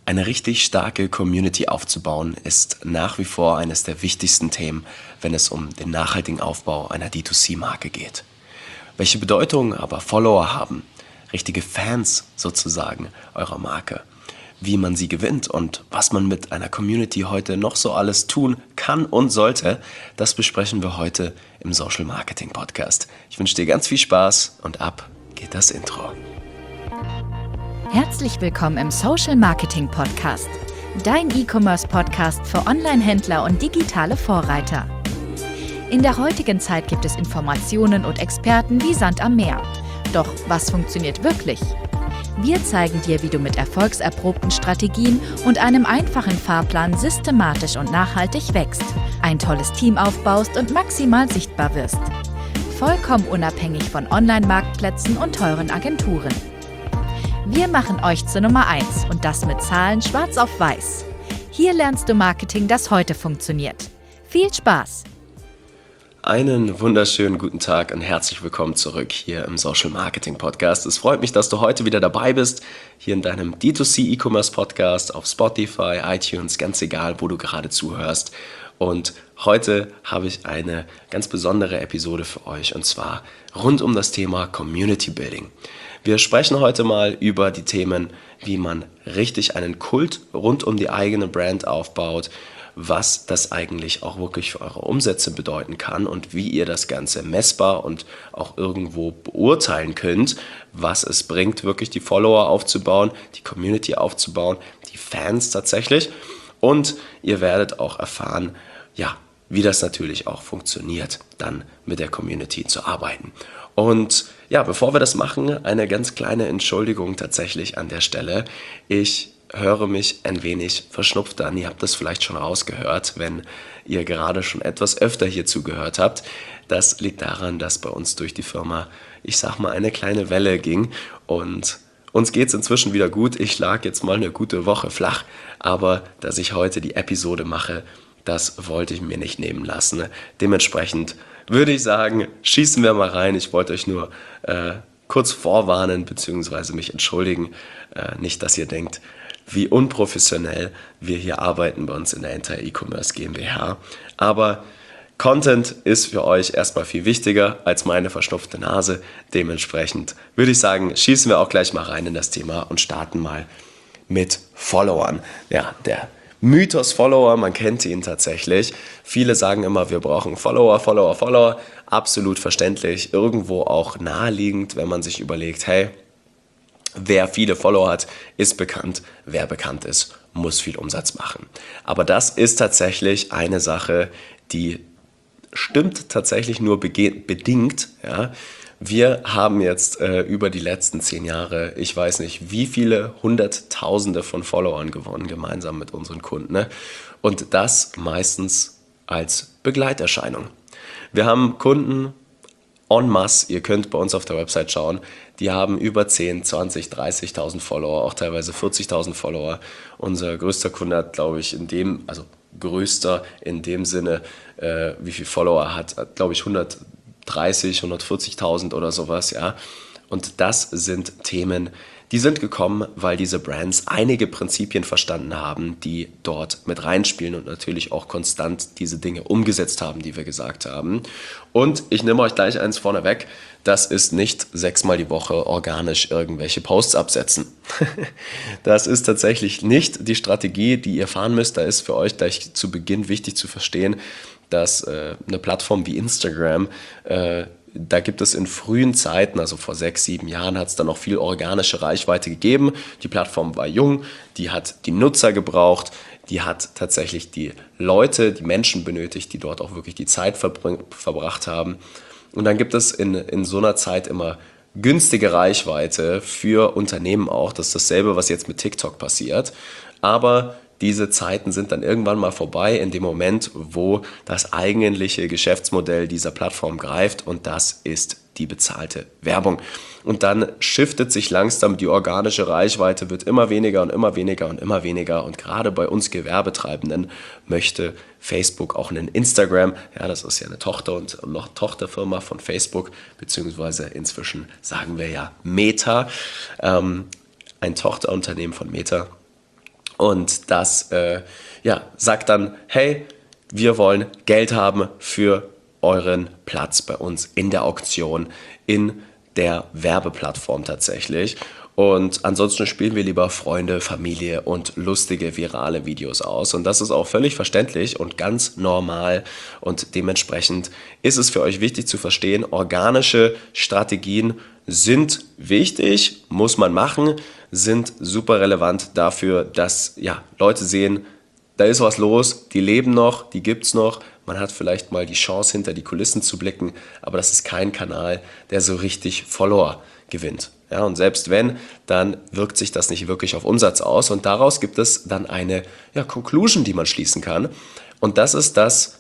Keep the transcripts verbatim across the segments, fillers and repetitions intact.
Eine richtig starke Community aufzubauen, ist nach wie vor eines der wichtigsten Themen, wenn es um den nachhaltigen Aufbau einer D zwei C-Marke geht. Welche Bedeutung aber Follower haben, richtige Fans sozusagen eurer Marke, wie man sie gewinnt und was man mit einer Community heute noch so alles tun kann und sollte, das besprechen wir heute im Social Marketing Podcast. Ich wünsche dir ganz viel Spaß und ab geht das Intro. Herzlich willkommen im Social Marketing Podcast, dein E-Commerce-Podcast für Online-Händler und digitale Vorreiter. In der heutigen Zeit gibt es Informationen und Experten wie Sand am Meer. Doch was funktioniert wirklich? Wir zeigen dir, wie du mit erfolgserprobten Strategien und einem einfachen Fahrplan systematisch und nachhaltig wächst, ein tolles Team aufbaust und maximal sichtbar wirst. Vollkommen unabhängig von Online-Marktplätzen und teuren Agenturen. Wir machen euch zur Nummer eins und das mit Zahlen schwarz auf weiß. Hier lernst du Marketing, das heute funktioniert. Viel Spaß! Einen wunderschönen guten Tag und herzlich willkommen zurück hier im Social Marketing Podcast. Es freut mich, dass du heute wieder dabei bist, hier in deinem D zwei C E-Commerce Podcast auf Spotify, iTunes, ganz egal, wo du gerade zuhörst. Und heute habe ich eine ganz besondere Episode für euch und zwar rund um das Thema Community Building. Wir sprechen heute mal über die Themen, wie man richtig einen Kult rund um die eigene Brand aufbaut, was das eigentlich auch wirklich für eure Umsätze bedeuten kann und wie ihr das Ganze messbar und auch irgendwo beurteilen könnt, was es bringt, wirklich die Follower aufzubauen, die Community aufzubauen, die Fans tatsächlich. Und ihr werdet auch erfahren, ja, wie das natürlich auch funktioniert, dann mit der Community zu arbeiten. Und ja, bevor wir das machen, eine ganz kleine Entschuldigung tatsächlich an der Stelle. Ich höre mich ein wenig verschnupft an. Ihr habt das vielleicht schon rausgehört, wenn ihr gerade schon etwas öfter hier zugehört habt. Das liegt daran, dass bei uns durch die Firma, ich sag mal, eine kleine Welle ging und uns geht es inzwischen wieder gut. Ich lag jetzt mal eine gute Woche flach, aber dass ich heute die Episode mache, das wollte ich mir nicht nehmen lassen. Dementsprechend würde ich sagen, schießen wir mal rein. Ich wollte euch nur äh, kurz vorwarnen bzw. mich entschuldigen. Äh, nicht, dass ihr denkt, wie unprofessionell wir hier arbeiten bei uns in der Enter E-Commerce GmbH. Aber Content ist für euch erstmal viel wichtiger als meine verschnupfte Nase. Dementsprechend würde ich sagen, schießen wir auch gleich mal rein in das Thema und starten mal mit Followern. Ja, der Mythos Follower, man kennt ihn tatsächlich. Viele sagen immer, wir brauchen Follower, Follower, Follower. Absolut verständlich, irgendwo auch naheliegend, wenn man sich überlegt, hey, wer viele Follower hat, ist bekannt. Wer bekannt ist, muss viel Umsatz machen. Aber das ist tatsächlich eine Sache, die stimmt tatsächlich nur bege- bedingt. Ja. Wir haben jetzt äh, über die letzten zehn Jahre, ich weiß nicht, wie viele Hunderttausende von Followern gewonnen, gemeinsam mit unseren Kunden. Ne? Und das meistens als Begleiterscheinung. Wir haben Kunden en masse, ihr könnt bei uns auf der Website schauen, die haben über zehn, zwanzig, dreißigtausend Follower, auch teilweise vierzigtausend Follower. Unser größter Kunde hat, glaube ich, in dem, also größter in dem Sinne, äh, wie viel Follower er hat, hat glaube ich, hundertdreißig, hundertvierzigtausend oder sowas, ja. Und das sind Themen, die sind gekommen, weil diese Brands einige Prinzipien verstanden haben, die dort mit reinspielen und natürlich auch konstant diese Dinge umgesetzt haben, die wir gesagt haben. Und ich nehme euch gleich eins vorneweg, das ist nicht sechsmal die Woche organisch irgendwelche Posts absetzen. Das ist tatsächlich nicht die Strategie, die ihr fahren müsst. Da ist für euch gleich zu Beginn wichtig zu verstehen, dass äh, eine Plattform wie Instagram, äh, da gibt es in frühen Zeiten, also vor sechs, sieben Jahren, hat es dann noch viel organische Reichweite gegeben. Die Plattform war jung, die hat die Nutzer gebraucht, die hat tatsächlich die Leute, die Menschen benötigt, die dort auch wirklich die Zeit verbr- verbracht haben. Und dann gibt es in, in so einer Zeit immer günstige Reichweite für Unternehmen auch. Das ist dasselbe, was jetzt mit TikTok passiert. Aber diese Zeiten sind dann irgendwann mal vorbei in dem Moment, wo das eigentliche Geschäftsmodell dieser Plattform greift und das ist die bezahlte Werbung. Und dann shiftet sich langsam die organische Reichweite, wird immer weniger und immer weniger und immer weniger. Und gerade bei uns Gewerbetreibenden möchte Facebook auch einen Instagram, ja, das ist ja eine Tochter und noch Tochterfirma von Facebook, beziehungsweise inzwischen sagen wir ja Meta, ähm, ein Tochterunternehmen von Meta. Und das äh, ja, sagt dann, hey, wir wollen Geld haben für euren Platz bei uns in der Auktion, in der Werbeplattform tatsächlich. Und ansonsten spielen wir lieber Freunde, Familie und lustige virale Videos aus. Und das ist auch völlig verständlich und ganz normal. Und dementsprechend ist es für euch wichtig zu verstehen, organische Strategien sind wichtig, muss man machen, sind super relevant dafür, dass ja, Leute sehen, da ist was los, die leben noch, die gibt's noch. Man hat vielleicht mal die Chance, hinter die Kulissen zu blicken, aber das ist kein Kanal, der so richtig Follower gewinnt. Ja, und selbst wenn, dann wirkt sich das nicht wirklich auf Umsatz aus. Und daraus gibt es dann eine ja, Conclusion, die man schließen kann. Und das ist das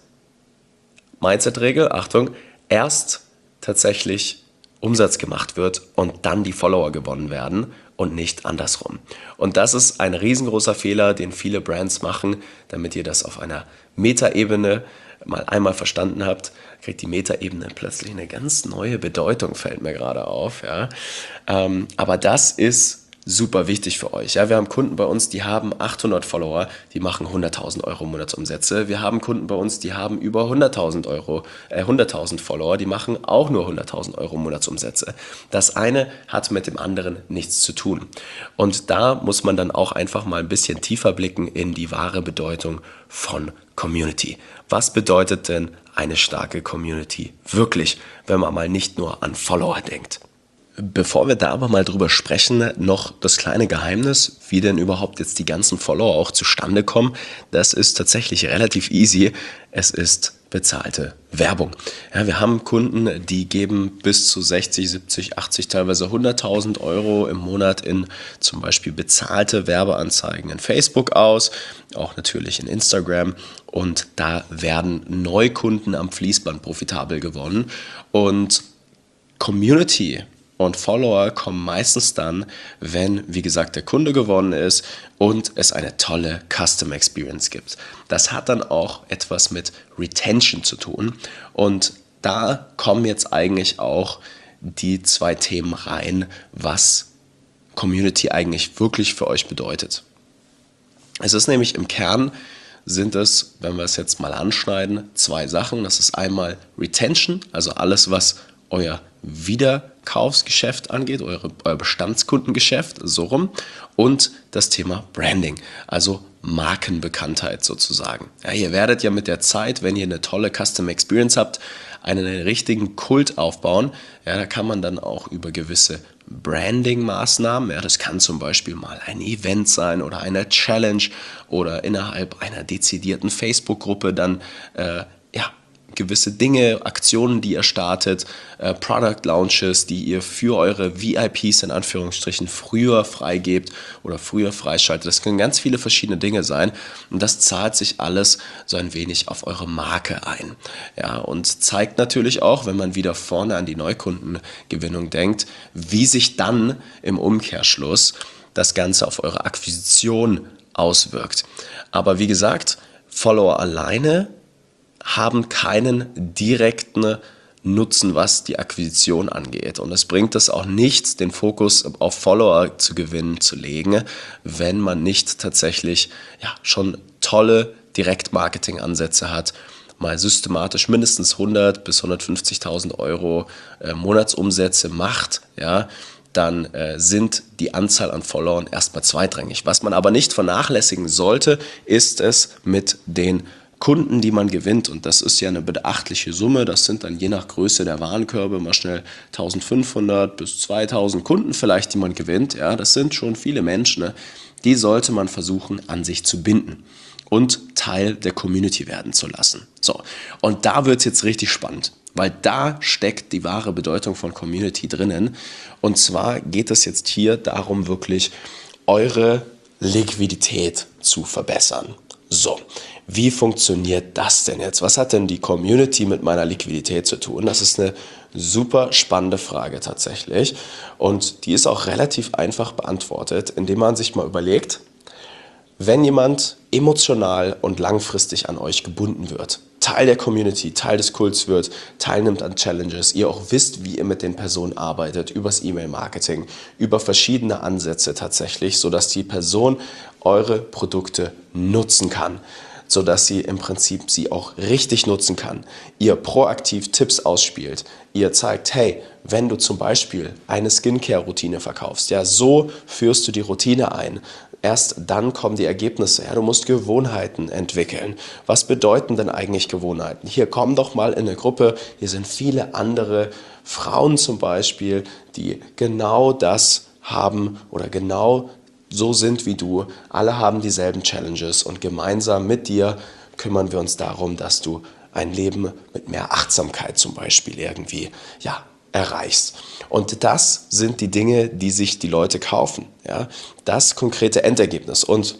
Mindset-Regel, Achtung, erst tatsächlich Umsatz gemacht wird und dann die Follower gewonnen werden und nicht andersrum. Und das ist ein riesengroßer Fehler, den viele Brands machen, damit ihr das auf einer Metaebene mal einmal verstanden habt, kriegt die Metaebene plötzlich eine ganz neue Bedeutung, fällt mir gerade auf. Ja. Ähm, aber das ist super wichtig für euch. Ja, wir haben Kunden bei uns, die haben achthundert Follower, die machen hunderttausend Euro Monatsumsätze. Wir haben Kunden bei uns, die haben über hunderttausend Euro, äh, hunderttausend Follower, die machen auch nur hunderttausend Euro Monatsumsätze. Das eine hat mit dem anderen nichts zu tun. Und da muss man dann auch einfach mal ein bisschen tiefer blicken in die wahre Bedeutung von Community. Was bedeutet denn eine starke Community wirklich, wenn man mal nicht nur an Follower denkt? Bevor wir da aber mal drüber sprechen, noch das kleine Geheimnis, wie denn überhaupt jetzt die ganzen Follower auch zustande kommen. Das ist tatsächlich relativ easy. Es ist bezahlte Werbung. Ja, wir haben Kunden, die geben bis zu sechzig, siebzig, achtzig, teilweise hunderttausend Euro im Monat in zum Beispiel bezahlte Werbeanzeigen in Facebook aus, auch natürlich in Instagram. Und da werden Neukunden am Fließband profitabel gewonnen. Und Community und Follower kommen meistens dann, wenn, wie gesagt, der Kunde gewonnen ist und es eine tolle Custom Experience gibt. Das hat dann auch etwas mit Retention zu tun. Und da kommen jetzt eigentlich auch die zwei Themen rein, was Community eigentlich wirklich für euch bedeutet. Es ist nämlich im Kern, sind es, wenn wir es jetzt mal anschneiden, zwei Sachen. Das ist einmal Retention, also alles, was euer Wiederkaufsgeschäft angeht, eure, euer Bestandskundengeschäft, so rum, und das Thema Branding, also Markenbekanntheit sozusagen. Ja, ihr werdet ja mit der Zeit, wenn ihr eine tolle Custom Experience habt, einen richtigen Kult aufbauen. Ja, da kann man dann auch über gewisse Branding-Maßnahmen, ja, das kann zum Beispiel mal ein Event sein oder eine Challenge oder innerhalb einer dezidierten Facebook-Gruppe dann äh, ja, gewisse Dinge, Aktionen, die ihr startet, äh, Product Launches, die ihr für eure V I Ps in Anführungsstrichen früher freigebt oder früher freischaltet. Das können ganz viele verschiedene Dinge sein und das zahlt sich alles so ein wenig auf eure Marke ein. Ja, und zeigt natürlich auch, wenn man wieder vorne an die Neukundengewinnung denkt, wie sich dann im Umkehrschluss das Ganze auf eure Akquisition auswirkt. Aber wie gesagt, Follower alleine haben keinen direkten Nutzen, was die Akquisition angeht. Und es bringt es auch nichts, den Fokus auf Follower zu gewinnen, zu legen, wenn man nicht tatsächlich ja, schon tolle Direktmarketing-Ansätze hat, mal systematisch mindestens hundert bis hundertfünfzigtausend Euro äh, Monatsumsätze macht, ja, dann äh, sind die Anzahl an Followern erstmal zweitrangig. Was man aber nicht vernachlässigen sollte, ist es mit den Kunden, die man gewinnt, und das ist ja eine beachtliche Summe, das sind dann je nach Größe der Warenkörbe mal schnell eintausendfünfhundert bis zweitausend Kunden vielleicht, die man gewinnt, ja, das sind schon viele Menschen, ne? Die sollte man versuchen an sich zu binden und Teil der Community werden zu lassen. So, und da wird es jetzt richtig spannend, weil da steckt die wahre Bedeutung von Community drinnen, und zwar geht es jetzt hier darum, wirklich eure Liquidität zu verbessern. So, wie funktioniert das denn jetzt? Was hat denn die Community mit meiner Liquidität zu tun? Das ist eine super spannende Frage tatsächlich und die ist auch relativ einfach beantwortet, indem man sich mal überlegt, wenn jemand emotional und langfristig an euch gebunden wird, Teil der Community, Teil des Kults wird, teilnimmt an Challenges, ihr auch wisst, wie ihr mit den Personen arbeitet, übers E-Mail-Marketing, über verschiedene Ansätze tatsächlich, sodass die Person eure Produkte nutzen kann, sodass sie im Prinzip sie auch richtig nutzen kann. Ihr proaktiv Tipps ausspielt. Ihr zeigt, hey, wenn du zum Beispiel eine Skincare-Routine verkaufst, ja, so führst du die Routine ein. Erst dann kommen die Ergebnisse. Ja, du musst Gewohnheiten entwickeln. Was bedeuten denn eigentlich Gewohnheiten? Hier, komm doch mal in eine Gruppe. Hier sind viele andere Frauen zum Beispiel, die genau das haben oder genau so sind wie du. Alle haben dieselben Challenges und gemeinsam mit dir kümmern wir uns darum, dass du ein Leben mit mehr Achtsamkeit zum Beispiel irgendwie, ja, erreichst. Und das sind die Dinge, die sich die Leute kaufen. Ja? Das konkrete Endergebnis. Und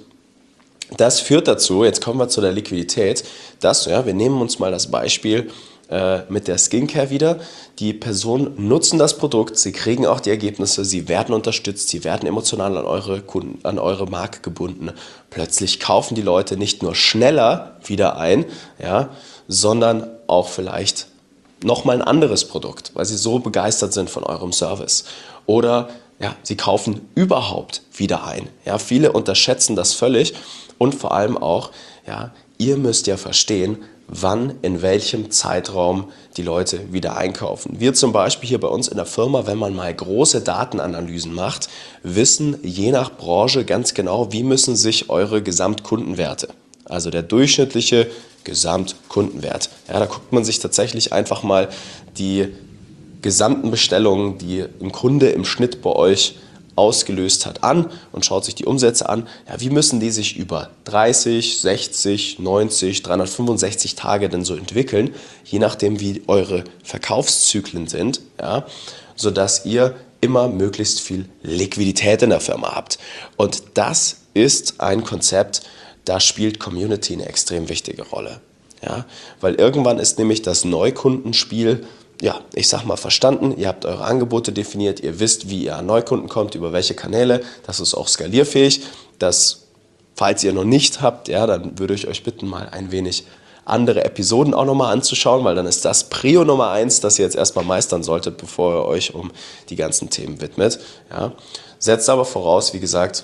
das führt dazu, jetzt kommen wir zu der Liquidität, dass, ja, wir nehmen uns mal das Beispiel äh, mit der Skincare wieder. Die Personen nutzen das Produkt, sie kriegen auch die Ergebnisse, sie werden unterstützt, sie werden emotional an eure Kunden, an eure Marke gebunden. Plötzlich kaufen die Leute nicht nur schneller wieder ein, ja, sondern auch vielleicht nochmal ein anderes Produkt, weil sie so begeistert sind von eurem Service. Oder ja, sie kaufen überhaupt wieder ein. Ja, viele unterschätzen das völlig und vor allem auch, ja, ihr müsst ja verstehen, wann, in welchem Zeitraum die Leute wieder einkaufen. Wir zum Beispiel hier bei uns in der Firma, wenn man mal große Datenanalysen macht, wissen je nach Branche ganz genau, wie müssen sich eure Gesamtkundenwerte, also der durchschnittliche Gesamtkundenwert. Ja, da guckt man sich tatsächlich einfach mal die gesamten Bestellungen, die ein Kunde im Schnitt bei euch ausgelöst hat, an und schaut sich die Umsätze an. Ja, wie müssen die sich über dreißig, sechzig, neunzig, dreihundertfünfundsechzig Tage denn so entwickeln, je nachdem wie eure Verkaufszyklen sind, ja, sodass ihr immer möglichst viel Liquidität in der Firma habt. Und das ist ein Konzept, da spielt Community eine extrem wichtige Rolle. Ja? Weil irgendwann ist nämlich das Neukundenspiel, ja, ich sag mal, verstanden. Ihr habt eure Angebote definiert, ihr wisst, wie ihr an Neukunden kommt, über welche Kanäle. Das ist auch skalierfähig. Das, falls ihr noch nicht habt, ja, dann würde ich euch bitten, mal ein wenig andere Episoden auch nochmal anzuschauen, weil dann ist das Prio Nummer eins, das ihr jetzt erstmal meistern solltet, bevor ihr euch um die ganzen Themen widmet. Ja? Setzt aber voraus, wie gesagt,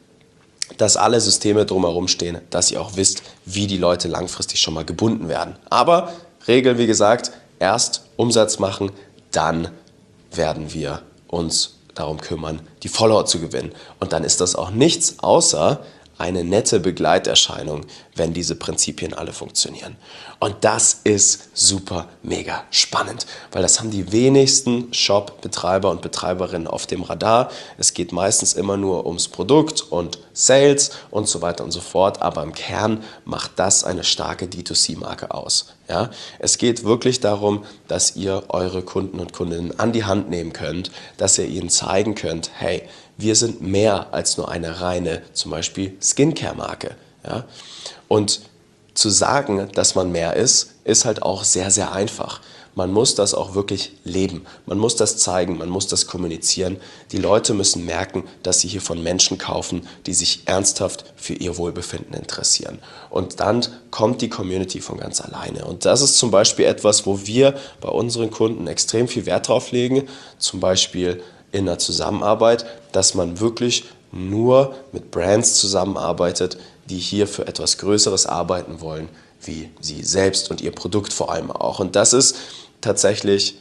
dass alle Systeme drumherum stehen, dass ihr auch wisst, wie die Leute langfristig schon mal gebunden werden. Aber Regel, wie gesagt, erst Umsatz machen, dann werden wir uns darum kümmern, die Follower zu gewinnen. Und dann ist das auch nichts außer eine nette Begleiterscheinung, wenn diese Prinzipien alle funktionieren. Und das ist super mega spannend, weil das haben die wenigsten Shop-Betreiber und Betreiberinnen auf dem Radar. Es geht meistens immer nur ums Produkt und Sales und so weiter und so fort, aber im Kern macht das eine starke D zwei C-Marke aus. Ja? Es geht wirklich darum, dass ihr eure Kunden und Kundinnen an die Hand nehmen könnt, dass ihr ihnen zeigen könnt, hey, wir sind mehr als nur eine reine, zum Beispiel Skincare-Marke. Ja? Und zu sagen, dass man mehr ist, ist halt auch sehr, sehr einfach. Man muss das auch wirklich leben. Man muss das zeigen, man muss das kommunizieren. Die Leute müssen merken, dass sie hier von Menschen kaufen, die sich ernsthaft für ihr Wohlbefinden interessieren. Und dann kommt die Community von ganz alleine. Und das ist zum Beispiel etwas, wo wir bei unseren Kunden extrem viel Wert drauf legen. Zum Beispiel in der Zusammenarbeit, dass man wirklich nur mit Brands zusammenarbeitet, die hier für etwas Größeres arbeiten wollen, wie sie selbst und ihr Produkt vor allem auch. Und das ist tatsächlich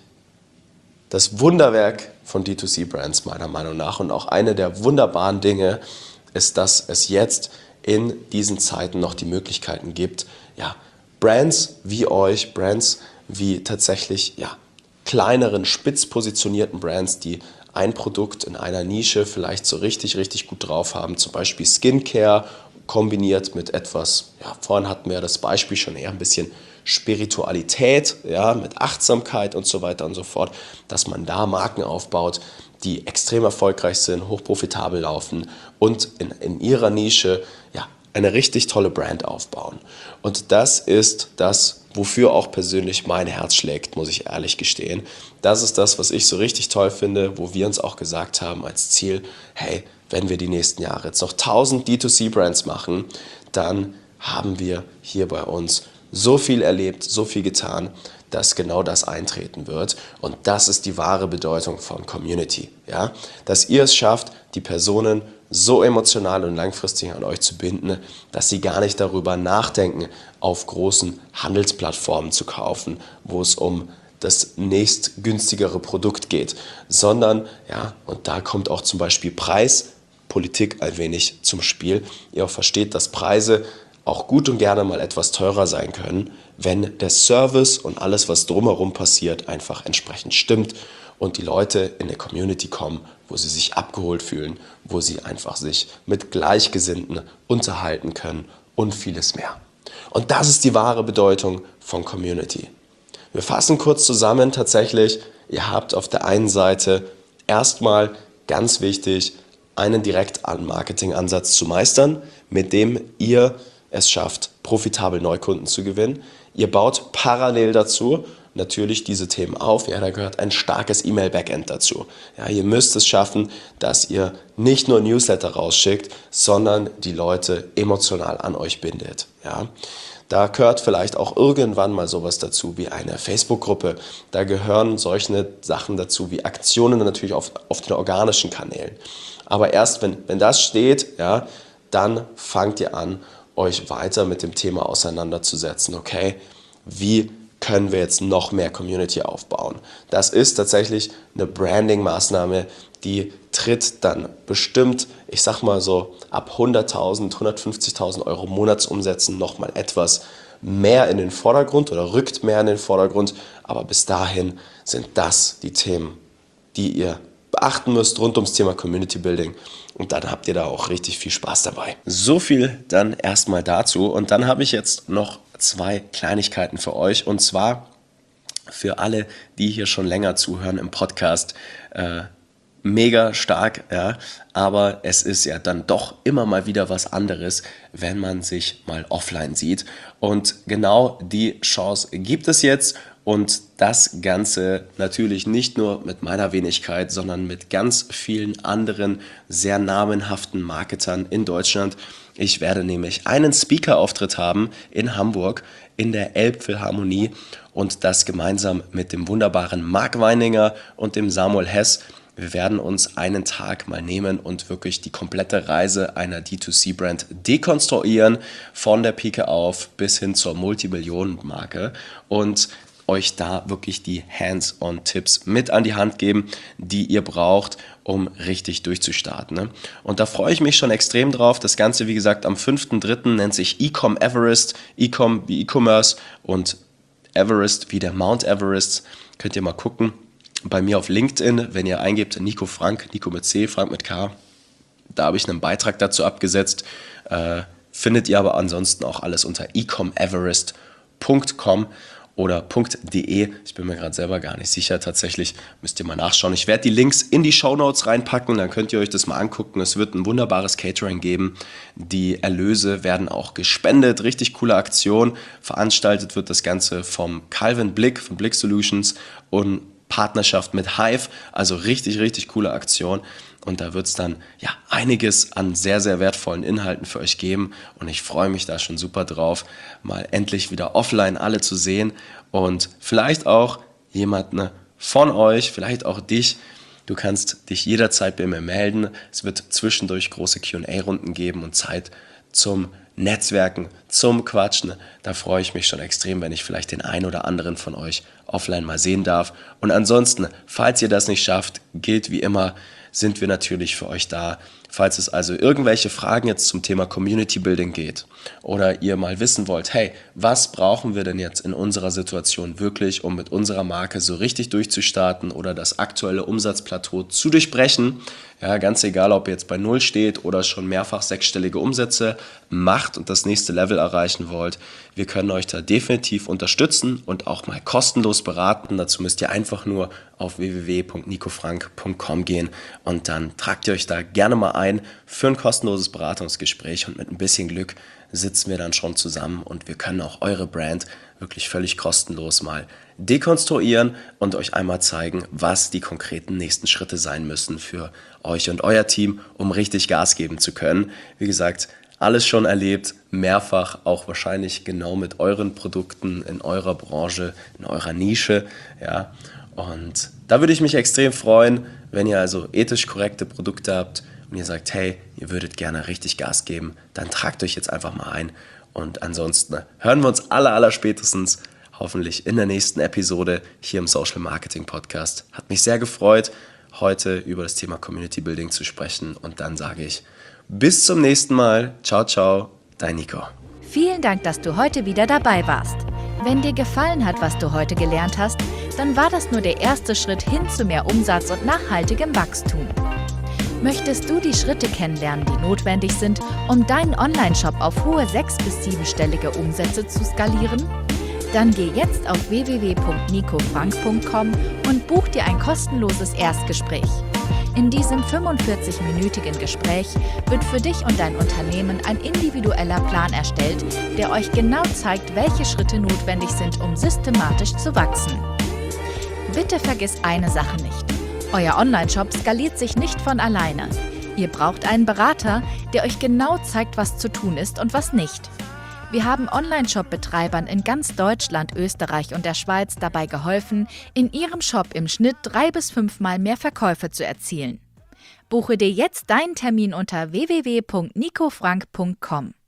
das Wunderwerk von D zwei C-Brands meiner Meinung nach. Und auch eine der wunderbaren Dinge ist, dass es jetzt in diesen Zeiten noch die Möglichkeiten gibt, ja, Brands wie euch, Brands wie tatsächlich ja, kleineren, spitz positionierten Brands, die ein Produkt in einer Nische vielleicht so richtig, richtig gut drauf haben, zum Beispiel Skincare kombiniert mit etwas, ja, vorhin hatten wir das Beispiel schon eher ein bisschen Spiritualität, ja, mit Achtsamkeit und so weiter und so fort, dass man da Marken aufbaut, die extrem erfolgreich sind, hochprofitabel laufen und in, in ihrer Nische ja, eine richtig tolle Brand aufbauen. Und das ist das, wofür auch persönlich mein Herz schlägt, muss ich ehrlich gestehen. Das ist das, was ich so richtig toll finde, wo wir uns auch gesagt haben als Ziel, hey, wenn wir die nächsten Jahre jetzt noch tausend D zwei C-Brands machen, dann haben wir hier bei uns so viel erlebt, so viel getan, dass genau das eintreten wird. Und das ist die wahre Bedeutung von Community. Ja? Dass ihr es schafft, die Personen so emotional und langfristig an euch zu binden, dass sie gar nicht darüber nachdenken, auf großen Handelsplattformen zu kaufen, wo es um das nächstgünstigere Produkt geht, sondern, ja, und da kommt auch zum Beispiel Preispolitik ein wenig zum Spiel. Ihr auch versteht, dass Preise auch gut und gerne mal etwas teurer sein können, wenn der Service und alles, was drumherum passiert, einfach entsprechend stimmt und die Leute in der Community kommen, wo sie sich abgeholt fühlen, wo sie einfach sich mit Gleichgesinnten unterhalten können und vieles mehr. Und das ist die wahre Bedeutung von Community. Wir fassen kurz zusammen tatsächlich, ihr habt auf der einen Seite erstmal ganz wichtig, einen Direkt-Marketing-Ansatz zu meistern, mit dem ihr es schafft, profitabel Neukunden zu gewinnen. Ihr baut parallel dazu natürlich diese Themen auf. Ja, da gehört ein starkes E-Mail-Backend dazu. Ja, ihr müsst es schaffen, dass ihr nicht nur Newsletter rausschickt, sondern die Leute emotional an euch bindet. Ja. Da gehört vielleicht auch irgendwann mal sowas dazu wie eine Facebook-Gruppe. Da gehören solche Sachen dazu wie Aktionen natürlich auf, auf den organischen Kanälen. Aber erst wenn, wenn das steht, ja, dann fangt ihr an, euch weiter mit dem Thema auseinanderzusetzen. Okay, wie können wir jetzt noch mehr Community aufbauen? Das ist tatsächlich eine Branding-Maßnahme, die tritt dann bestimmt, ich sag mal so, ab hunderttausend, hundertfünfzigtausend Euro Monatsumsätzen nochmal etwas mehr in den Vordergrund oder rückt mehr in den Vordergrund. Aber bis dahin sind das die Themen, die ihr beachten müsst rund ums Thema Community Building. Und dann habt ihr da auch richtig viel Spaß dabei. So viel dann erstmal dazu. Und dann habe ich jetzt noch zwei Kleinigkeiten für euch. Und zwar für alle, die hier schon länger zuhören im Podcast. Äh, mega stark, ja. Aber es ist ja dann doch immer mal wieder was anderes, wenn man sich mal offline sieht. Und genau die Chance gibt es jetzt. Und das Ganze natürlich nicht nur mit meiner Wenigkeit, sondern mit ganz vielen anderen sehr namenhaften Marketern in Deutschland. Ich werde nämlich einen Speaker-Auftritt haben in Hamburg in der Elbphilharmonie und das gemeinsam mit dem wunderbaren Marc Weininger und dem Samuel Hess. Wir werden uns einen Tag mal nehmen und wirklich die komplette Reise einer D zwei C-Brand dekonstruieren, von der Pike auf bis hin zur Multimillionen-Marke und euch da wirklich die Hands-on-Tipps mit an die Hand geben, die ihr braucht, um richtig durchzustarten. Ne? Und da freue ich mich schon extrem drauf. Das Ganze, wie gesagt, am fünften dritten nennt sich Ecom Everest. Ecom wie E-Commerce und Everest wie der Mount Everest. Könnt ihr mal gucken. Bei mir auf LinkedIn, wenn ihr eingebt Nico Frank, Nico mit C, Frank mit K, da habe ich einen Beitrag dazu abgesetzt. Äh, findet ihr aber ansonsten auch alles unter ecom everest punkt com oder .de. Ich bin mir gerade selber gar nicht sicher. Tatsächlich müsst ihr mal nachschauen. Ich werde die Links in die Shownotes reinpacken, dann könnt ihr euch das mal angucken. Es wird ein wunderbares Catering geben. Die Erlöse werden auch gespendet. Richtig coole Aktion. Veranstaltet wird das Ganze vom Calvin Blick, von Blick Solutions und Partnerschaft mit Hive. Also richtig, richtig coole Aktion. Und da wird es dann ja einiges an sehr, sehr wertvollen Inhalten für euch geben. Und ich freue mich da schon super drauf, mal endlich wieder offline alle zu sehen. Und vielleicht auch jemanden von euch, vielleicht auch dich. Du kannst dich jederzeit bei mir melden. Es wird zwischendurch große Q und A-Runden geben und Zeit zum Netzwerken, zum Quatschen. Da freue ich mich schon extrem, wenn ich vielleicht den einen oder anderen von euch offline mal sehen darf. Und ansonsten, falls ihr das nicht schafft, gilt wie immer, sind wir natürlich für euch da. Falls es also irgendwelche Fragen jetzt zum Thema Community Building geht oder ihr mal wissen wollt, hey, was brauchen wir denn jetzt in unserer Situation wirklich, um mit unserer Marke so richtig durchzustarten oder das aktuelle Umsatzplateau zu durchbrechen, ja, ganz egal, ob ihr jetzt bei Null steht oder schon mehrfach sechsstellige Umsätze macht und das nächste Level erreichen wollt, wir können euch da definitiv unterstützen und auch mal kostenlos beraten. Dazu müsst ihr einfach nur auf w w w punkt nico frank punkt com gehen und dann tragt ihr euch da gerne mal ein für ein kostenloses Beratungsgespräch und mit ein bisschen Glück sitzen wir dann schon zusammen und wir können auch eure Brand wirklich völlig kostenlos mal dekonstruieren und euch einmal zeigen, was die konkreten nächsten Schritte sein müssen für euch und euer Team, um richtig Gas geben zu können. Wie gesagt, alles schon erlebt, mehrfach auch wahrscheinlich genau mit euren Produkten in eurer Branche, in eurer Nische, ja. Und da würde ich mich extrem freuen, wenn ihr also ethisch korrekte Produkte habt und ihr sagt, hey, ihr würdet gerne richtig Gas geben, dann tragt euch jetzt einfach mal ein. Und ansonsten hören wir uns aller, aller spätestens hoffentlich in der nächsten Episode hier im Social Marketing Podcast. Hat mich sehr gefreut, heute über das Thema Community Building zu sprechen. Und dann sage ich bis zum nächsten Mal. Ciao, ciao, dein Nico. Vielen Dank, dass du heute wieder dabei warst. Wenn dir gefallen hat, was du heute gelernt hast, dann war das nur der erste Schritt hin zu mehr Umsatz und nachhaltigem Wachstum. Möchtest du die Schritte kennenlernen, die notwendig sind, um deinen Online-Shop auf hohe sechs- bis siebenstellige Umsätze zu skalieren? Dann geh jetzt auf w w w punkt nico frank punkt com und buch dir ein kostenloses Erstgespräch. In diesem fünfundvierzig-minütigen Gespräch wird für dich und dein Unternehmen ein individueller Plan erstellt, der euch genau zeigt, welche Schritte notwendig sind, um systematisch zu wachsen. Bitte vergiss eine Sache nicht. Euer Online-Shop skaliert sich nicht von alleine. Ihr braucht einen Berater, der euch genau zeigt, was zu tun ist und was nicht. Wir haben Online-Shop-Betreibern in ganz Deutschland, Österreich und der Schweiz dabei geholfen, in ihrem Shop im Schnitt drei bis fünfmal mehr Verkäufe zu erzielen. Buche dir jetzt deinen Termin unter w w w punkt nico frank punkt com.